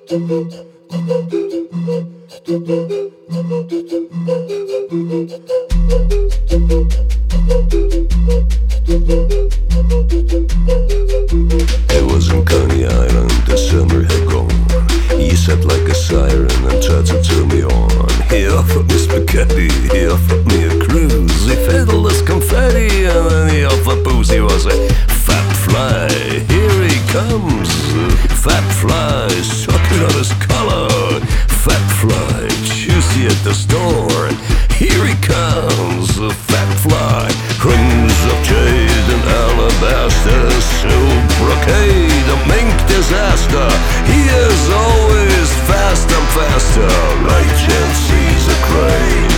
It was in Coney Island, the summer had gone. He sat like a siren and tried to turn me on. He offered me spaghetti, he offered me a cruise. He fiddled us confetti and then he offered booze. He was a fat fly, here he comes. Fat fly, sucking on his collar. Fat fly, juicy at the store. Here he comes, a fat fly. Rings of jade and alabaster, silk brocade, a mink disaster. He is always fast and faster, like Chancy's a crane.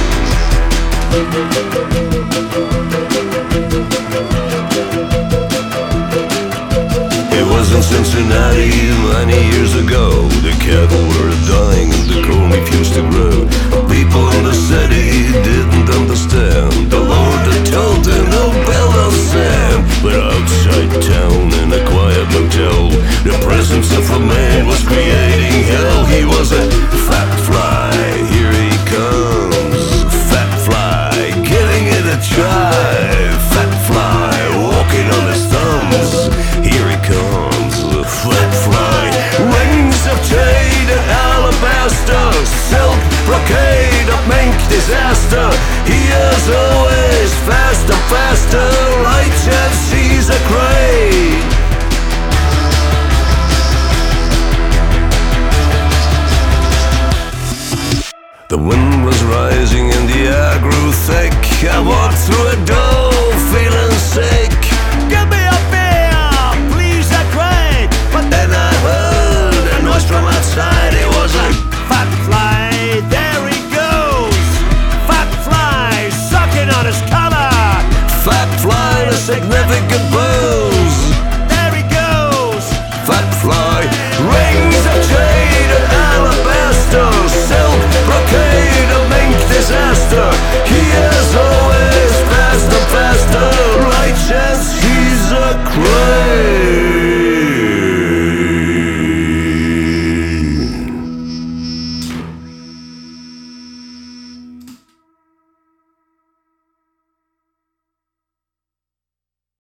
It was in Cincinnati many years ago. The cattle were dying and the corn refused to grow. People in the city didn't understand the Lord had told them no bell or sand. But outside town in a quiet motel, the presence of a man was creating hell. He was a fat fly, here he comes. Fat fly, giving it a try. Fat fly, walking on his thumbs. Here he comes, a fat fly. Rings of jade and alabaster, silk brocade, a mink disaster. He is always fast and faster, like Chancy's a crane. The wind was rising and the air grew thick. I walked through a door feeling sick. Give me a beer, please, a crate. But then I heard a noise from outside. It was a fat fly, there he goes. Fat fly, sucking on his collar. Fat fly, a significant bird.